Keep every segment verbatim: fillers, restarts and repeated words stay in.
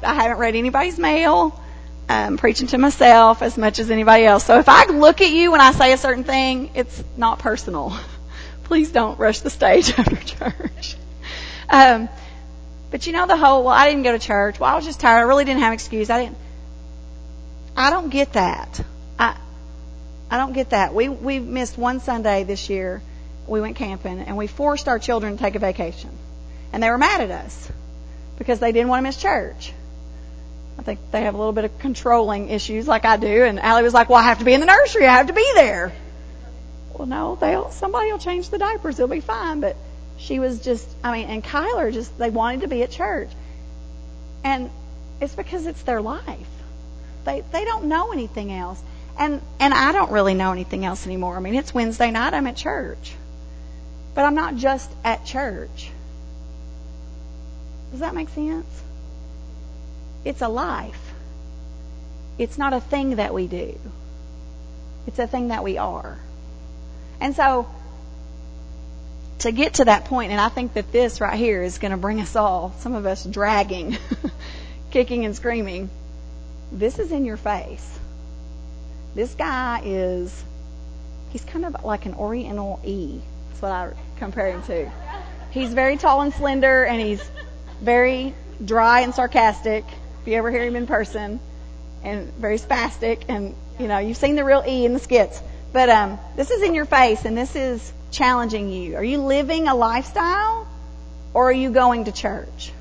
I haven't read anybody's mail. I'm preaching to myself as much as anybody else. So if I look at you when I say a certain thing, it's not personal. Please don't rush the stage after church. Um, but you know the whole, well, I didn't go to church. Well, I was just tired. I really didn't have an excuse. I didn't. I don't get that. I I don't get that. We we missed one Sunday this year. We went camping, and we forced our children to take a vacation. And they were mad at us because they didn't want to miss church. I think they have a little bit of controlling issues like I do. And Allie was like, well, I have to be in the nursery. I have to be there. Well, no, they'll somebody will change the diapers. It'll be fine. But she was just, I mean, and Kyler just, they wanted to be at church. And it's because it's their life. They they don't know anything else. And and I don't really know anything else anymore. I mean, it's Wednesday night. I'm at church. But I'm not just at church. Does that make sense? It's a life. It's not a thing that we do. It's a thing that we are. And so, to get to that point, and I think that this right here is going to bring us all, some of us dragging, kicking and screaming. This is in your face. This guy is, he's kind of like an Oriental E. That's what I compare him to. He's very tall and slender, and he's very dry and sarcastic, if you ever hear him in person, and very spastic, and, you know, you've seen the real E in the skits. But um, this is in your face, and this is challenging you. Are you living a lifestyle, or are you going to church?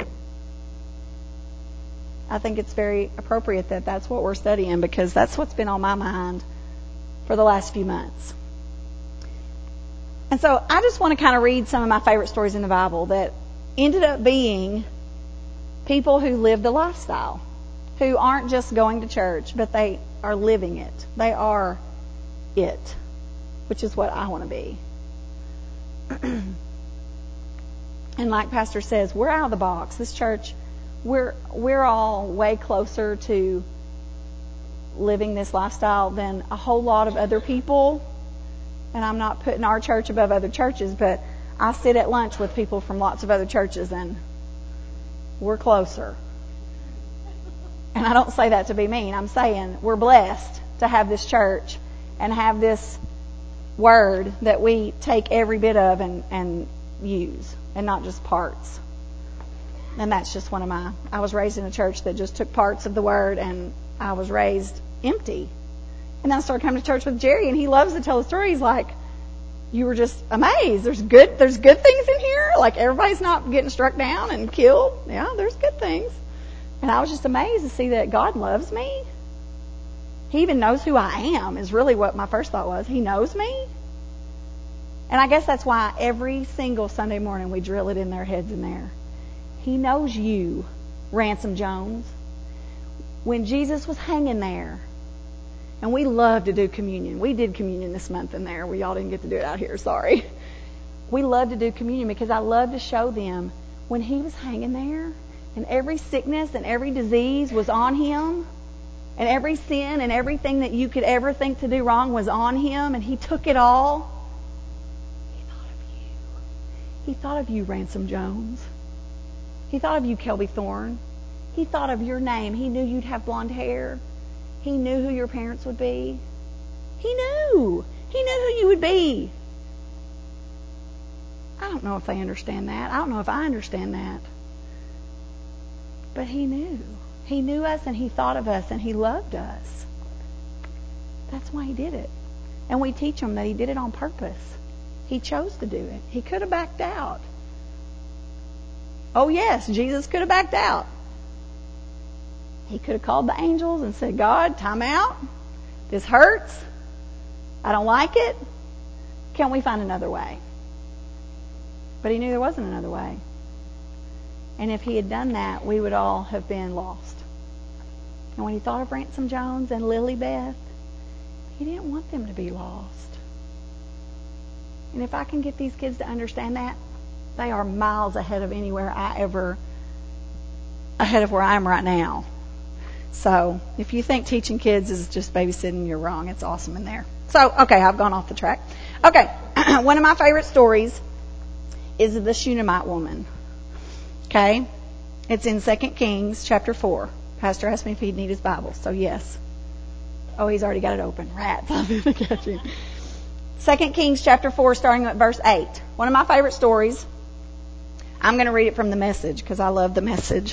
I think it's very appropriate that that's what we're studying, because that's what's been on my mind for the last few months. And so I just want to kind of read some of my favorite stories in the Bible that ended up being people who live the lifestyle, who aren't just going to church, but they are living it. They are it, which is what I want to be. And like Pastor says, we're out of the box. This church, we're we're all way closer to living this lifestyle than a whole lot of other people. And I'm not putting our church above other churches, but I sit at lunch with people from lots of other churches, and we're closer. And I don't say that to be mean. I'm saying we're blessed to have this church and have this word that we take every bit of and, and use, and not just parts. And that's just one of my, I was raised in a church that just took parts of the word, and I was raised empty. And then I started coming to church with Jerry, and he loves to tell the story. He's like, you were just amazed. There's good, there's good things in here. Like, everybody's not getting struck down and killed. Yeah, there's good things. And I was just amazed to see that God loves me. He even knows who I am, is really what my first thought was. He knows me. And I guess that's why every single Sunday morning we drill it in their heads in there. He knows you, Ransom Jones. When Jesus was hanging there, and we love to do communion. We did communion this month in there. We all didn't get to do it out here, sorry. We love to do communion because I love to show them when he was hanging there, and every sickness and every disease was on him, and every sin and everything that you could ever think to do wrong was on him, and he took it all. He thought of you. He thought of you, Ransom Jones. He thought of you, Kelby Thorne. He thought of your name. He knew you'd have blonde hair. He knew who your parents would be. He knew. He knew who you would be. I don't know if they understand that. I don't know if I understand that. But he knew. He knew us, and he thought of us, and he loved us. That's why he did it. And we teach them that he did it on purpose. He chose to do it. He could have backed out. Oh yes, Jesus could have backed out. He could have called the angels and said, God, time out. This hurts. I don't like it. Can we find another way? But he knew there wasn't another way. And if he had done that, we would all have been lost. And when he thought of Ransom Jones and Lily Beth, he didn't want them to be lost. And if I can get these kids to understand that, they are miles ahead of anywhere I ever, ahead of where I am right now. So if you think teaching kids is just babysitting, you're wrong. It's awesome in there. So, okay, I've gone off the track. Okay, one of my favorite stories is the Shunammite woman. Okay, It's in Second Kings chapter four. Pastor asked me if he'd need his Bible, so yes. Oh, he's already got it open. Rats, I'm going to catch him. Second Kings chapter four, starting at verse eight. One of my favorite stories. I'm going to read it from the Message because I love the Message.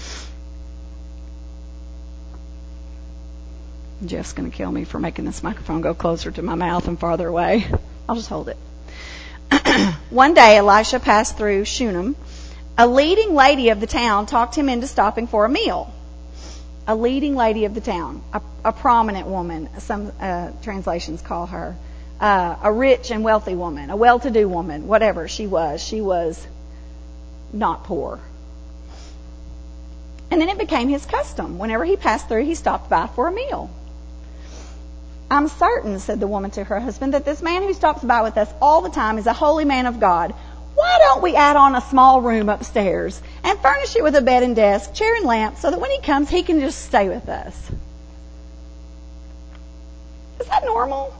Jeff's going to kill me for making this microphone go closer to my mouth and farther away. I'll just hold it. One day, Elisha passed through Shunem. A leading lady of the town talked him into stopping for a meal. A leading lady of the town, a, a prominent woman, some uh, translations call her, uh, a rich and wealthy woman, a well-to-do woman, whatever she was. She was not poor. And then it became his custom. Whenever he passed through, he stopped by for a meal. I'm certain, said the woman to her husband, that this man who stops by with us all the time is a holy man of God. Why don't we add on a small room upstairs and furnish it with a bed and desk, chair and lamp, so that when he comes, he can just stay with us? Is that normal?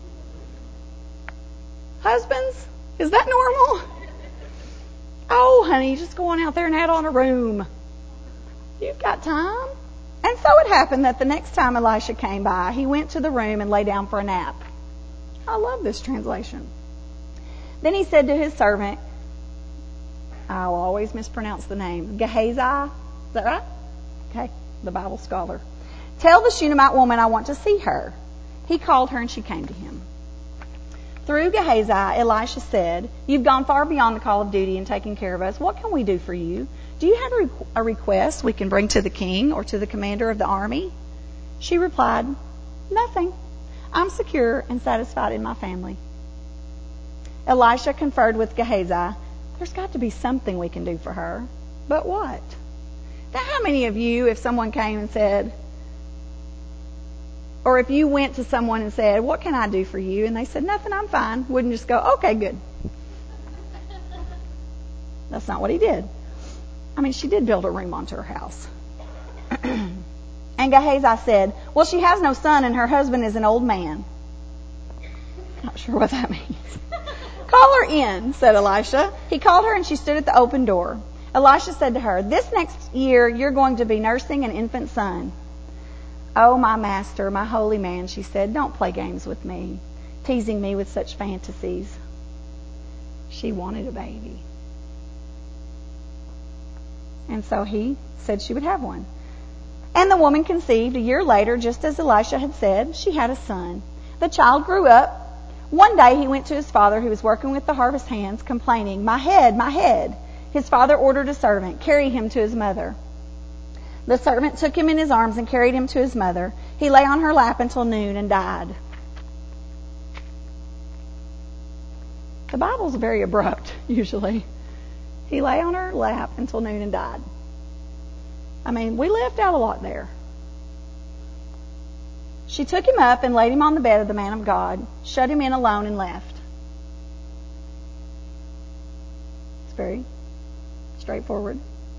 Husbands, is that normal? Oh, honey, just go on out there and add on a room. You've got time. And so it happened that the next time Elisha came by, he went to the room and lay down for a nap. I love this translation. Then he said to his servant, I will always mispronounce the name, Gehazi. Is that right? Okay, the Bible scholar. Tell the Shunammite woman I want to see her. He called her and she came to him. Through Gehazi, Elisha said, You've gone far beyond the call of duty and taken care of us. What can we do for you? Do you have a request we can bring to the king or to the commander of the army? She replied, Nothing. I'm secure and satisfied in my family. Elisha conferred with Gehazi. There's got to be something we can do for her. But what? Now, how many of you, if someone came and said, or if you went to someone and said, what can I do for you? And they said, nothing, I'm fine. Wouldn't just go, okay, good. That's not what he did. I mean, she did build a room onto her house. And Gehazi said, well, she has no son and her husband is an old man. Not sure what that means. Call her in, said Elisha. He called her and she stood at the open door. Elisha said to her, this next year you're going to be nursing an infant son. Oh, my master, my holy man, she said, don't play games with me, teasing me with such fantasies. She wanted a baby. And so he said she would have one. And the woman conceived a year later, just as Elisha had said. She had a son. The child grew up. One day he went to his father, who was working with the harvest hands, complaining, my head, my head. His father ordered a servant, carry him to his mother. The servant took him in his arms and carried him to his mother. He lay on her lap until noon and died. The Bible's very abrupt, usually. He lay on her lap until noon and died. I mean, we left out a lot there. She took him up and laid him on the bed of the man of God, shut him in alone, and left. It's very straightforward.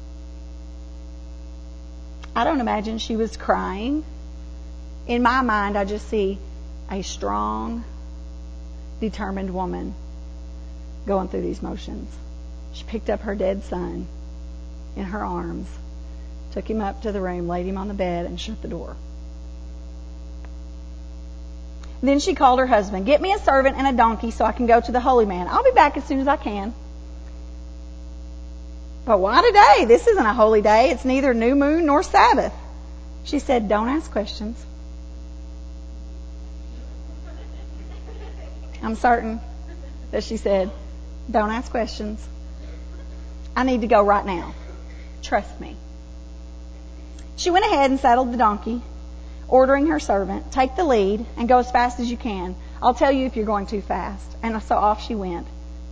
I don't imagine she was crying. In my mind, I just see a strong, determined woman going through these motions. She picked up her dead son in her arms, took him up to the room, laid him on the bed, and shut the door. Then she called her husband, get me a servant and a donkey so I can go to the holy man. I'll be back as soon as I can. But why today? This isn't a holy day. It's neither new moon nor Sabbath. She said, don't ask questions. I'm certain that she said, don't ask questions. I need to go right now. Trust me. She went ahead and saddled the donkey, ordering her servant, take the lead and go as fast as you can. I'll tell you if you're going too fast. And so off she went.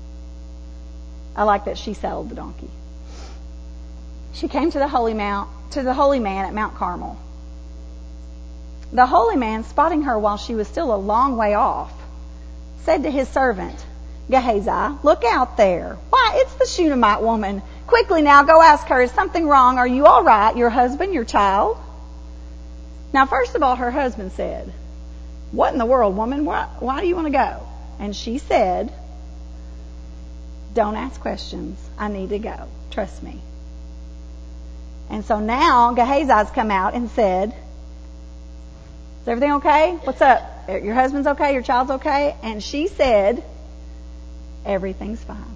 I like that she saddled the donkey. She came to the holy mount, to the holy man at Mount Carmel. The holy man, spotting her while she was still a long way off, said to his servant, Gehazi, look out there. Why, it's the Shunammite woman. Quickly now, go ask her, is something wrong? Are you all right? Your husband, your child? Now, first of all, her husband said, what in the world, woman? Why, why do you want to go? And she said, don't ask questions. I need to go. Trust me. And so now Gehazi's come out and said, is everything okay? What's up? Your husband's okay? Your child's okay? And she said, everything's fine.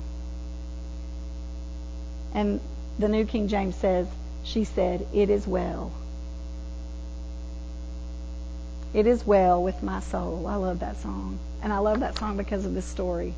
And the New King James says, she said, it is well. It is well with my soul. I love that song. And I love that song because of this story.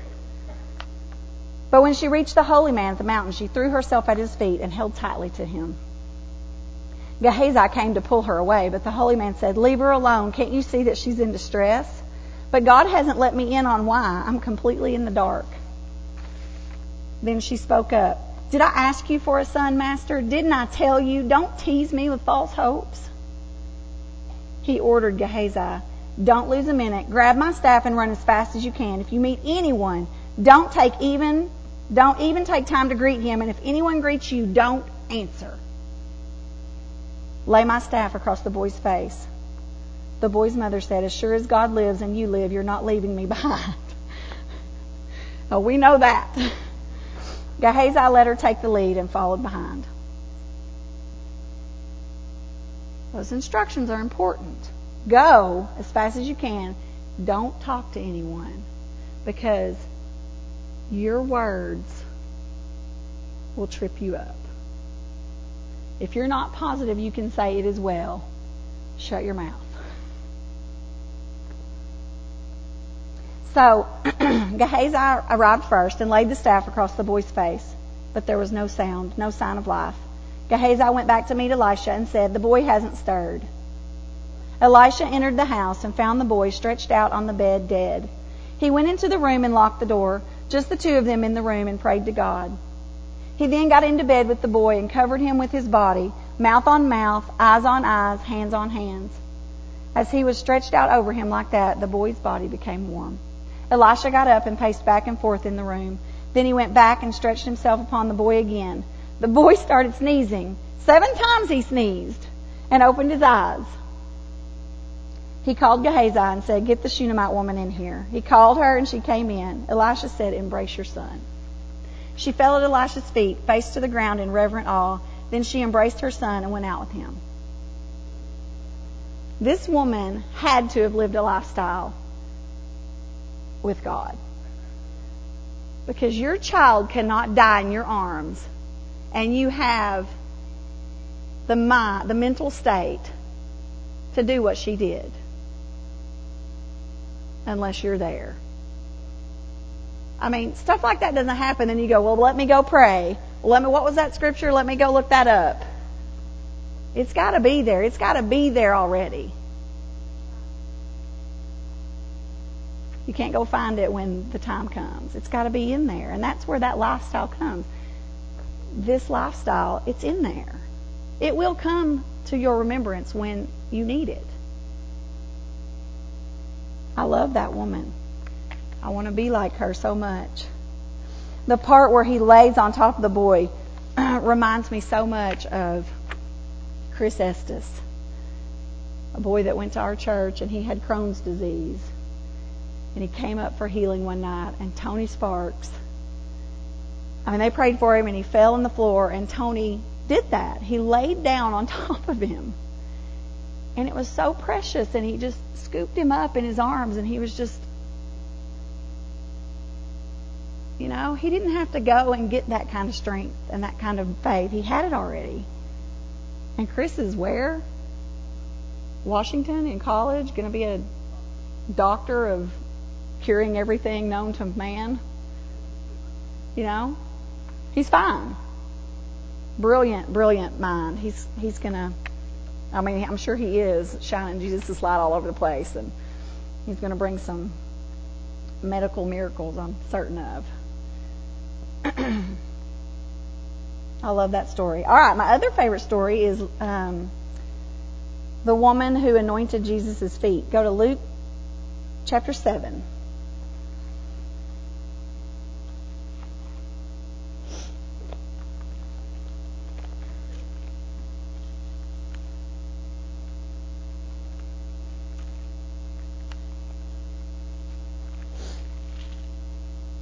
But when she reached the holy man at the mountain, she threw herself at his feet and held tightly to him. Gehazi came to pull her away, but the holy man said, leave her alone. Can't you see that she's in distress? But God hasn't let me in on why. I'm completely in the dark. Then she spoke up. Did I ask you for a son, master? Didn't I tell you, don't tease me with false hopes? He ordered Gehazi, don't lose a minute. Grab my staff and run as fast as you can. If you meet anyone, don't take even, don't even take time to greet him. And if anyone greets you, don't answer. Lay my staff across the boy's face. The boy's mother said, as sure as God lives and you live, you're not leaving me behind. Oh, we know that. Gehazi let her take the lead and followed behind. Those instructions are important. Go as fast as you can. Don't talk to anyone, because your words will trip you up. If you're not positive you can say it is well, shut your mouth. So Gehazi arrived first and laid the staff across the boy's face, but there was no sound, no sign of life. Gehazi went back to meet Elisha and said, the boy hasn't stirred. Elisha entered the house and found the boy stretched out on the bed dead. He went into the room and locked the door, just the two of them in the room, and prayed to God. He then got into bed with the boy and covered him with his body, mouth on mouth, eyes on eyes, hands on hands. As he was stretched out over him like that, the boy's body became warm. Elisha got up and paced back and forth in the room. Then he went back and stretched himself upon the boy again. The boy started sneezing. Seven times he sneezed and opened his eyes. He called Gehazi and said, get the Shunammite woman in here. He called her and she came in. Elisha said, embrace your son. She fell at Elisha's feet, face to the ground in reverent awe. Then she embraced her son and went out with him. This woman had to have lived a lifestyle with God, because your child cannot die in your arms and you have the mind, the mental state to do what she did unless you're there. I mean, stuff like that doesn't happen and you go, well, let me go pray. Well, let me, what was that scripture? Let me go look that up. It's got to be there. It's got to be there already. You can't go find it when the time comes. It's got to be in there. And that's where that lifestyle comes. This lifestyle, it's in there. It will come to your remembrance when you need it. I love that woman. I want to be like her so much. The part where he lays on top of the boy reminds me so much of Chris Estes, a boy that went to our church, and he had Crohn's disease. And he came up for healing one night, and Tony Sparks, I mean, they prayed for him, and he fell on the floor, and Tony did that. He laid down on top of him. And it was so precious, and he just scooped him up in his arms, and he was just, you know, he didn't have to go and get that kind of strength and that kind of faith. He had it already. And Chris is where? Washington, in college, going to be a doctor of curing everything known to man. You know, he's fine. Brilliant, brilliant mind. He's he's gonna. I mean, I'm sure he is shining Jesus' light all over the place, and he's going to bring some medical miracles, I'm certain of. I love that story. All right, my other favorite story is um, the woman who anointed Jesus' feet. Go to Luke chapter seven.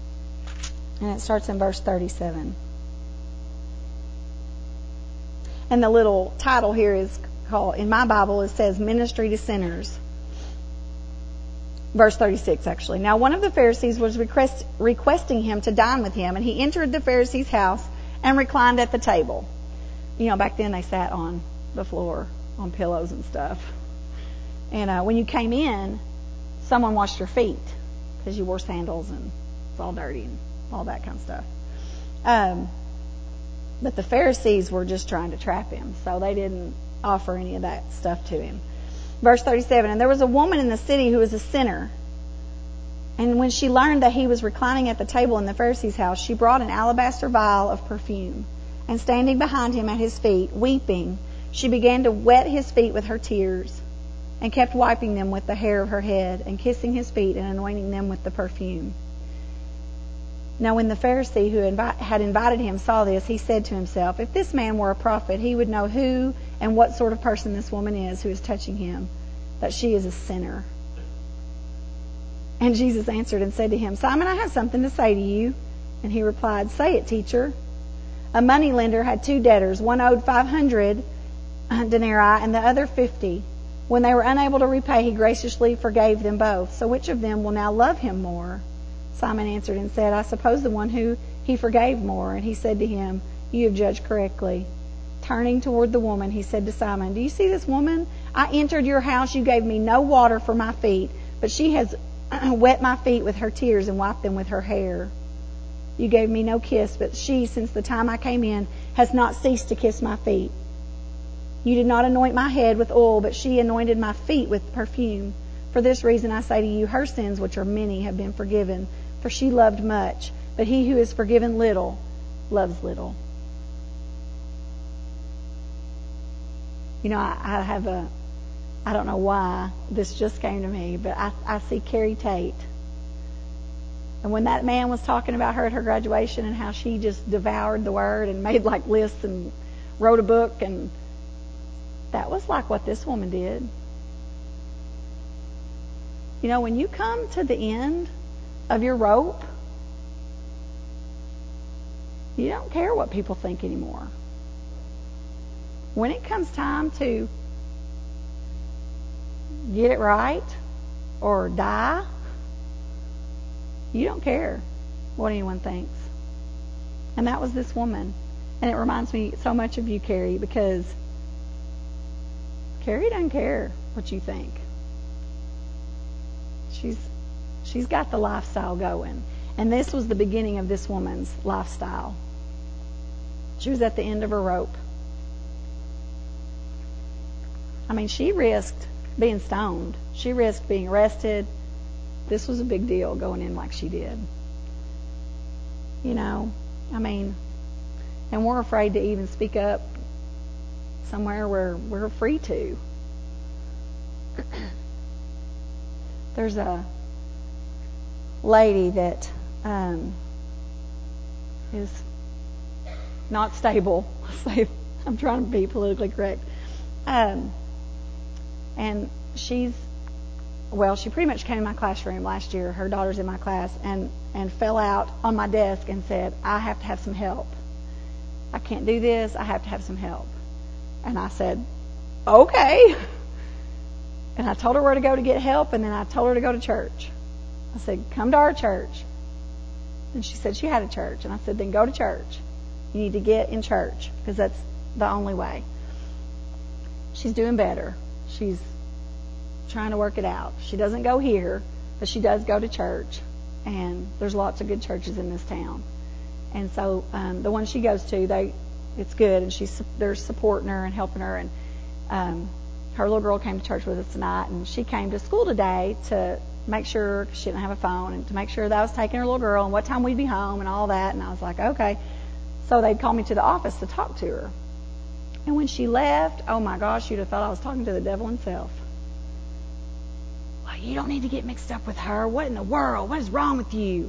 And it starts in verse thirty-seven. And the little title here is called, in my Bible, it says Ministry to Sinners. Verse thirty-six, actually. Now, one of the Pharisees was request, requesting him to dine with him, and he entered the Pharisee's house and reclined at the table. You know, back then they sat on the floor on pillows and stuff. And uh, when you came in, someone washed your feet because you wore sandals and it's all dirty and all that kind of stuff. Um, but the Pharisees were just trying to trap him, so they didn't offer any of that stuff to him. Verse thirty-seven, and there was a woman in the city who was a sinner. And when she learned that he was reclining at the table in the Pharisee's house, she brought an alabaster vial of perfume. And standing behind him at his feet, weeping, she began to wet his feet with her tears, and kept wiping them with the hair of her head, and kissing his feet and anointing them with the perfume. Now when the Pharisee who invi- had invited him saw this, he said to himself, if this man were a prophet, he would know who and what sort of person this woman is who is touching him, that she is a sinner. And Jesus answered and said to him, Simon, I have something to say to you. And he replied, say it, teacher. A moneylender had two debtors. One owed five hundred denarii and the other fifty. When they were unable to repay, he graciously forgave them both. So which of them will now love him more? Simon answered and said, I suppose the one who he forgave more. And he said to him, you have judged correctly. Turning toward the woman, he said to Simon, do you see this woman? I entered your house. You gave me no water for my feet, but she has wet my feet with her tears and wiped them with her hair. You gave me no kiss, but she, since the time I came in, has not ceased to kiss my feet. You did not anoint my head with oil, but she anointed my feet with perfume. For this reason I say to you, her sins, which are many, have been forgiven, for she loved much. But he who is forgiven little loves little. You know, I, I have a, I don't know why this just came to me, but I, I see Carrie Tate. And when that man was talking about her at her graduation and how she just devoured the Word and made like lists and wrote a book, and that was like what this woman did. You know, when you come to the end of your rope, you don't care what people think anymore. When it comes time to get it right or die, you don't care what anyone thinks. And that was this woman. And it reminds me so much of you, Carrie, because Carrie doesn't care what you think. She's she's got the lifestyle going. And this was the beginning of this woman's lifestyle. She was at the end of her rope. I mean, she risked being stoned. She risked being arrested. This was a big deal going in like she did. You know, I mean, and we're afraid to even speak up somewhere where we're free to. There's a lady that um, is not stable. I'm trying to be politically correct. Um, and she's, well, she pretty much came in my classroom last year. Her daughter's in my class, and, and fell out on my desk and said, I have to have some help. I can't do this. I have to have some help. And I said, okay. And I told her where to go to get help, and then I told her to go to church. I said, come to our church. And she said she had a church. And I said, then go to church. You need to get in church, because that's the only way. She's doing better. She's trying to work it out. She doesn't go here, but she does go to church. And there's lots of good churches in this town. And so um, the one she goes to, they it's good, and she's they're supporting her and helping her. And um, her little girl came to church with us tonight, and she came to school today to make sure, cause she didn't have a phone, and to make sure that I was taking her little girl and what time we'd be home and all that. And I was like, okay. So they'd call me to the office to talk to her. And when she left, oh my gosh, you'd have thought I was talking to the devil himself. Well, you don't need to get mixed up with her. What in the world? What is wrong with you?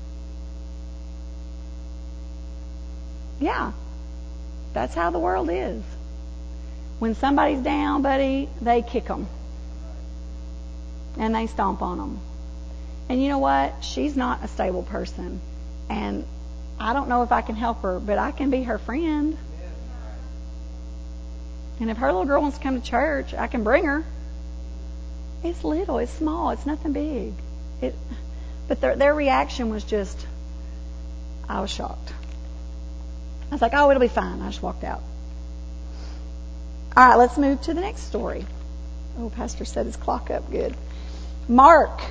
Yeah, that's how the world is. When somebody's down, buddy, they kick them. And they stomp on them. And you know what? She's not a stable person. And I don't know if I can help her, but I can be her friend. And if her little girl wants to come to church, I can bring her. It's little, it's small, it's nothing big. It, but their, their reaction was just, I was shocked. I was like, oh, it'll be fine. I just walked out. All right, let's move to the next story. Oh, Pastor set his clock up good. Mark,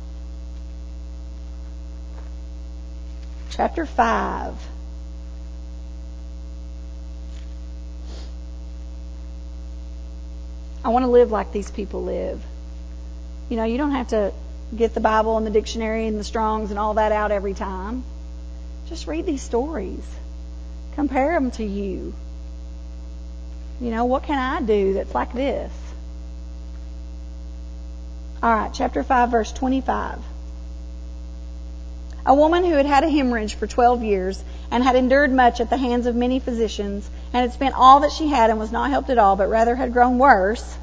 chapter five. I want to live like these people live. You know, you don't have to get the Bible and the dictionary and the Strongs and all that out every time. Just read these stories. Compare them to you. You know, what can I do that's like this? All right, chapter five, verse twenty-five. A woman who had had a hemorrhage for twelve years and had endured much at the hands of many physicians and had spent all that she had and was not helped at all, but rather had grown worse.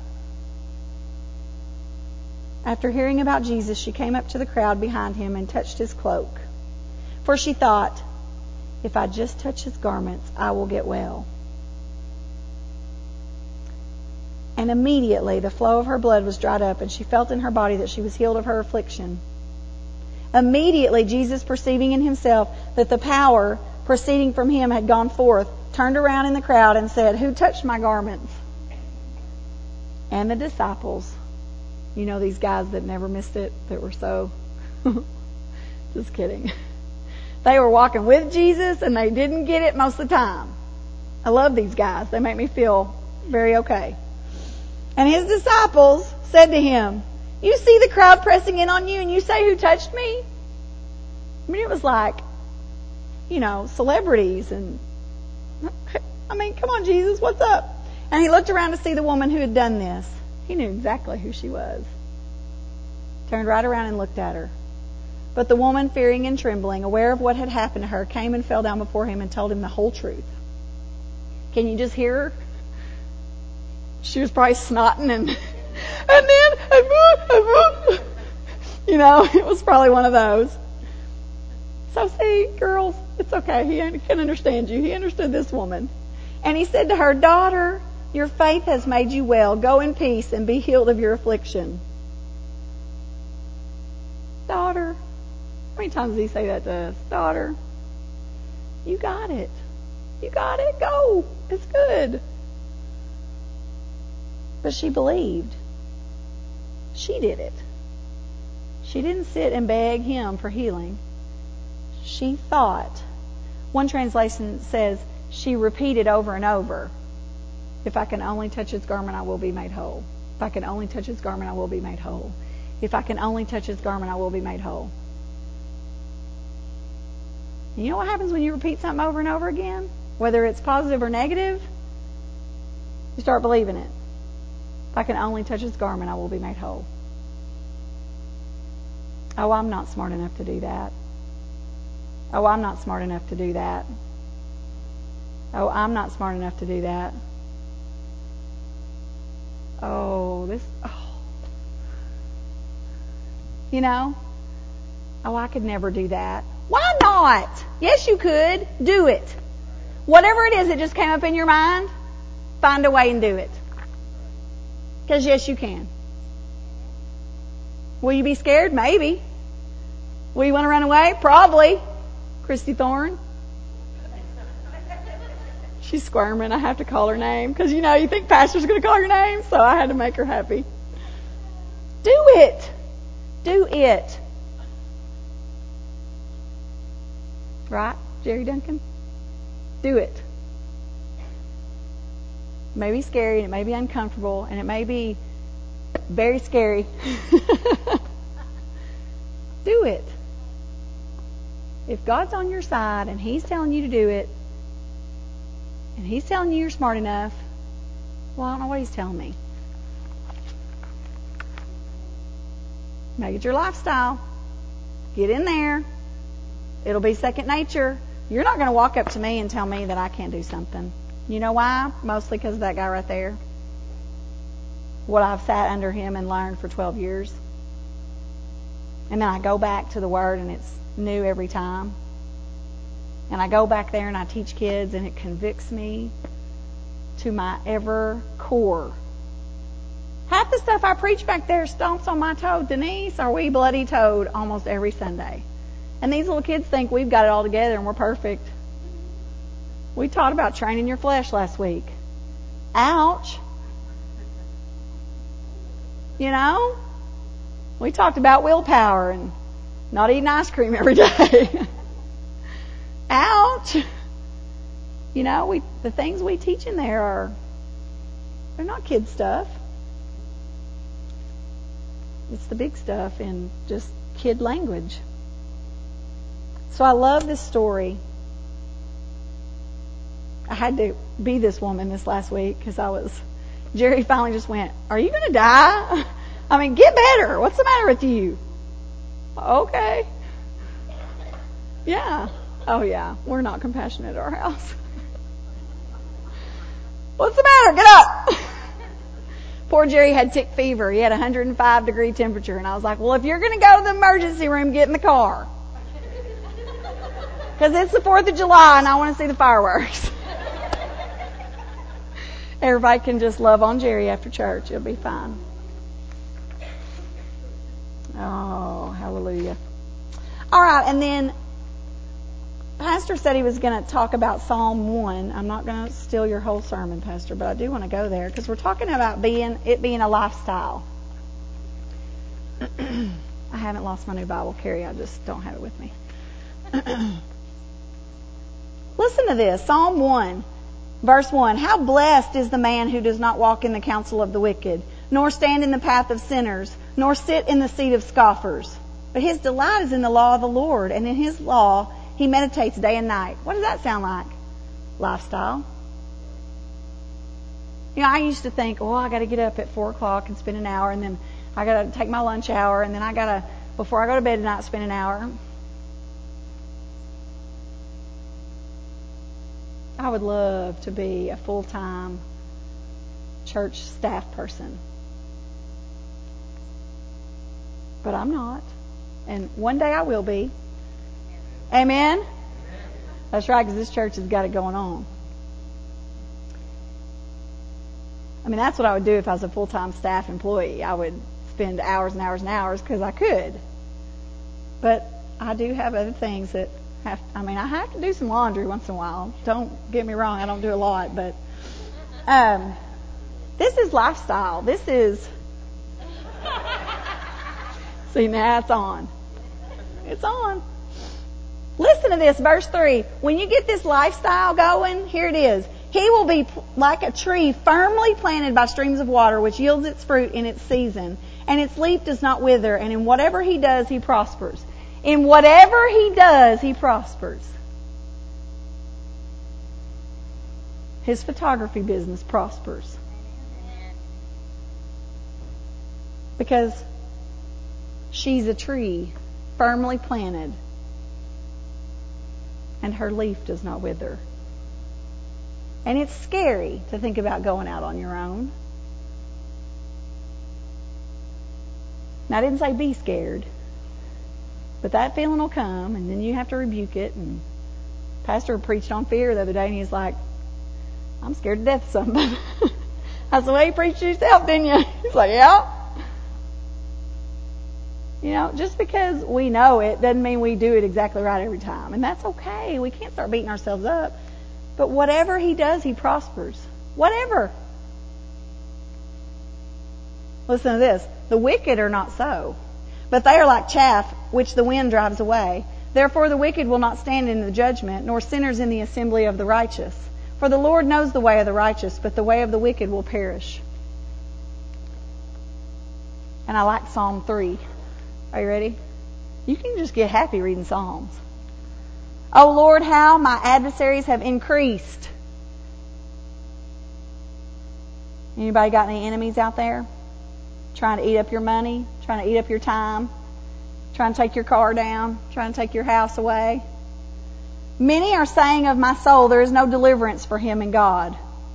After hearing about Jesus, she came up to the crowd behind him and touched his cloak. For she thought, if I just touch his garments, I will get well. And immediately the flow of her blood was dried up, and she felt in her body that she was healed of her affliction. Immediately Jesus, perceiving in himself that the power proceeding from him had gone forth, turned around in the crowd and said, who touched my garments? And the disciples, you know, these guys that never missed it, that were so, just kidding. They were walking with Jesus and they didn't get it most of the time. I love these guys. They make me feel very okay. And his disciples said to him, you see the crowd pressing in on you and you say, who touched me? I mean, it was like, you know, celebrities and, I mean, come on, Jesus, what's up? And he looked around to see the woman who had done this. He knew exactly who she was. Turned right around and looked at her. But the woman, fearing and trembling, aware of what had happened to her, came and fell down before him and told him the whole truth. Can you just hear her? She was probably snotting and, and then, you know, it was probably one of those. So see, girls, it's okay. He can understand you. He understood this woman. And he said to her, daughter, your faith has made you well. Go in peace and be healed of your affliction. Daughter. How many times did he say that to us? Daughter, you got it. You got it. Go. It's good. But she believed. She did it. She didn't sit and beg him for healing. She thought. One translation says she repeated over and over, if I can only touch his garment, I will be made whole. If I can only touch his garment, I will be made whole. If I can only touch his garment, I will be made whole. You know what happens when you repeat something over and over again? Whether it's positive or negative, you start believing it. If I can only touch his garment, I will be made whole. Oh, I'm not smart enough to do that. Oh, I'm not smart enough to do that. Oh, I'm not smart enough to do that. Oh, this, oh. You know? Oh, I could never do that. Why not? Yes, you could. Do it. Whatever it is that just came up in your mind, find a way and do it. Because yes, you can. Will you be scared? Maybe. Will you want to run away? Probably. Christy Thorne. She's squirming. I have to call her name. Because, you know, you think Pastor's going to call your name. So I had to make her happy. Do it. Do it. Right, Jerry Duncan? Do it. It may be scary and it may be uncomfortable and it may be very scary. Do it. If God's on your side and He's telling you to do it and He's telling you you're smart enough, well, I don't know what He's telling me. Make it your lifestyle. Get in there. It'll be second nature. You're not going to walk up to me and tell me that I can't do something. You know why? Mostly because of that guy right there. What I've sat under him and learned for twelve years. And then I go back to the Word and it's new every time. And I go back there and I teach kids and it convicts me to my ever core. Half the stuff I preach back there stomps on my toe. Denise, are we bloody toed almost every Sunday? And these little kids think we've got it all together and we're perfect. We taught about training your flesh last week. Ouch. You know? We talked about willpower and not eating ice cream every day. Ouch. You know, we the things we teach in there are, they're not kid stuff. It's the big stuff in just kid language. So I love this story. I had to be this woman this last week because I was, Jerry finally just went, are you going to die? I mean, get better. What's the matter with you? Okay. Yeah. Oh, yeah. We're not compassionate at our house. What's the matter? Get up. Poor Jerry had tick fever. He had one hundred five degree temperature. And I was like, well, if you're going to go to the emergency room, get in the car. Because it's the fourth of July and I want to see the fireworks. Everybody can just love on Jerry after church. It'll be fine. Oh, hallelujah. All right, and then Pastor said he was going to talk about Psalm one. I'm not going to steal your whole sermon, Pastor, but I do want to go there because we're talking about being it being a lifestyle. I haven't lost my new Bible, Carrie. I just don't have it with me. Listen to this, Psalm one, verse one. How blessed is the man who does not walk in the counsel of the wicked, nor stand in the path of sinners, nor sit in the seat of scoffers. But his delight is in the law of the Lord, and in his law he meditates day and night. What does that sound like? Lifestyle. You know, I used to think, oh, I got to get up at four o'clock and spend an hour, and then I got to take my lunch hour, and then I got to, before I go to bed tonight, spend an hour. I would love to be a full-time church staff person. But I'm not. And one day I will be. Amen? That's right, because this church has got it going on. I mean, that's what I would do if I was a full-time staff employee. I would spend hours and hours and hours because I could. But I do have other things that have, I mean, I have to do some laundry once in a while. Don't get me wrong, I don't do a lot, but um, this is lifestyle. This is, see, now it's on. It's on. Listen to this, verse three. When you get this lifestyle going, here it is. He will be like a tree firmly planted by streams of water, which yields its fruit in its season, and its leaf does not wither, and in whatever he does, he prospers. In whatever he does, he prospers. His photography business prospers. Because she's a tree firmly planted, and her leaf does not wither. And it's scary to think about going out on your own. Now, I didn't say be scared, but that feeling will come, and then you have to rebuke it. And Pastor preached on fear the other day, and he's like, I'm scared to death of something. That's the way you preached yourself, didn't you? He's like, yeah. You know, just because we know it doesn't mean we do it exactly right every time. And that's okay. We can't start beating ourselves up. But whatever he does, he prospers. Whatever. Listen to this. The wicked are not so, but they are like chaff which the wind drives away. Therefore the wicked will not stand in the judgment, nor sinners in the assembly of the righteous. For the Lord knows the way of the righteous, but the way of the wicked will perish. And I like Psalm three. Are you ready? You can just get happy reading Psalms. Oh Lord, how my adversaries have increased. Anybody got any enemies out there? Trying to eat up your money? Trying to eat up your time? Trying to take your car down? Trying to take your house away? Many are saying of my soul, there is no deliverance for him in God.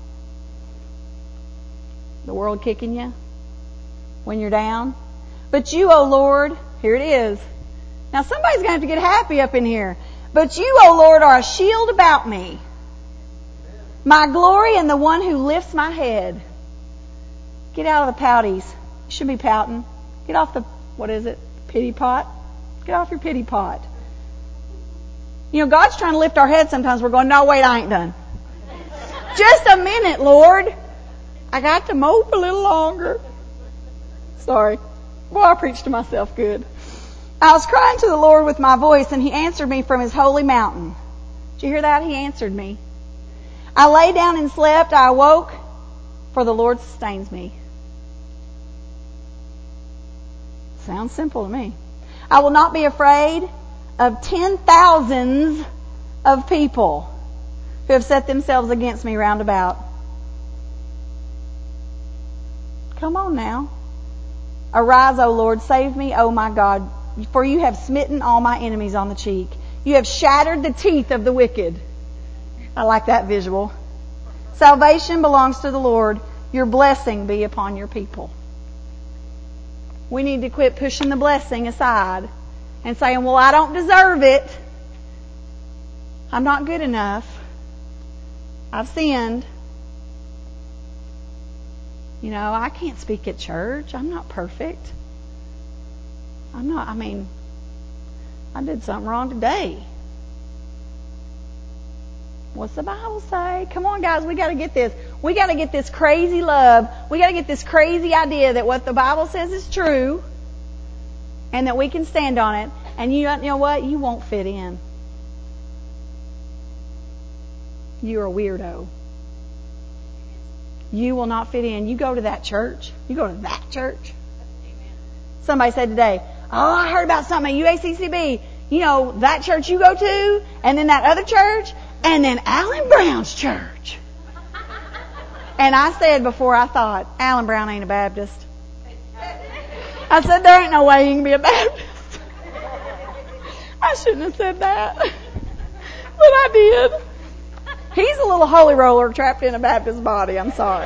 The world kicking you when you're down. But you, O Lord, here it is. Now somebody's going to have to get happy up in here. But you, O Lord, are a shield about me. My glory and the one who lifts my head. Get out of the pouties. You should be pouting. Get off the, what is it, pity pot? Get off your pity pot. You know, God's trying to lift our head sometimes. We're going, no, wait, I ain't done. Just a minute, Lord. I got to mope a little longer. Sorry. Well, I preached to myself good. I was crying to the Lord with my voice, and He answered me from His holy mountain. Did you hear that? He answered me. I lay down and slept. I awoke, for the Lord sustains me. Sounds simple to me. I will not be afraid of ten thousands of people who have set themselves against me round about. Come on now. Arise, O Lord, save me, O my God, for you have smitten all my enemies on the cheek. You have shattered the teeth of the wicked. I like that visual. Salvation belongs to the Lord. Your blessing be upon your people. We need to quit pushing the blessing aside and saying, well, I don't deserve it. I'm not good enough. I've sinned. You know, I can't speak at church. I'm not perfect. I'm not, I mean, I did something wrong today. What's the Bible say? Come on, guys, we got to get this. We got to get this crazy love. We got to get this crazy idea that what the Bible says is true and that we can stand on it. And you, you know what? You won't fit in. You're a weirdo. You will not fit in. You go to that church. You go to that church. Somebody said today, oh, I heard about something at U A C C B. You know, that church you go to, and then that other church, and then Alan Brown's church. And I said before I thought, Alan Brown ain't a Baptist. I said, there ain't no way he can be a Baptist. I shouldn't have said that. But I did. He's a little holy roller trapped in a Baptist body. I'm sorry.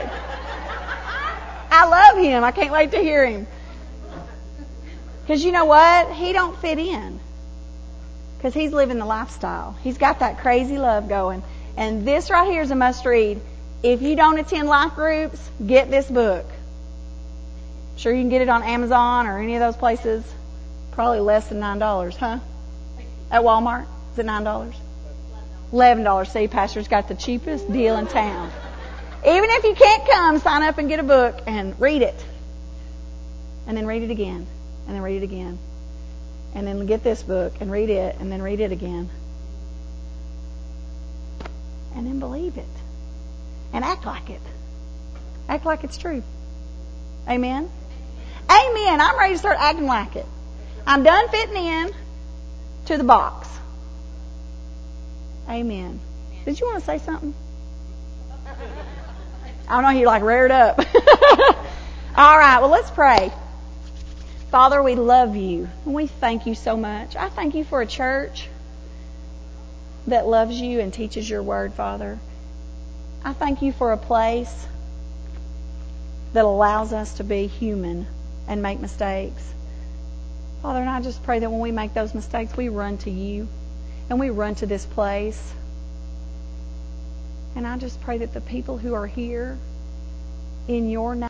I love him. I can't wait to hear him. Because you know what? He don't fit in. Because he's living the lifestyle. He's got that crazy love going. And this right here is a must read. If you don't attend life groups, get this book. Sure you can get it on Amazon or any of those places. Probably less than nine dollars, huh? At Walmart? Is it nine dollars? eleven dollars. See, Pastor's got the cheapest deal in town. Even if you can't come, sign up and get a book and read it. And then read it again. And then read it again. And then get this book and read it and then read it again. And then believe it. And act like it. Act like it's true. Amen? Amen. I'm ready to start acting like it. I'm done fitting in to the box. Amen. Did you want to say something? I don't know, you like reared up. All right, well, let's pray. Father, we love you, and we thank you so much. I thank you for a church that loves you and teaches your word, Father. I thank you for a place that allows us to be human and make mistakes. Father, and I just pray that when we make those mistakes, we run to you and we run to this place. And I just pray that the people who are here in your name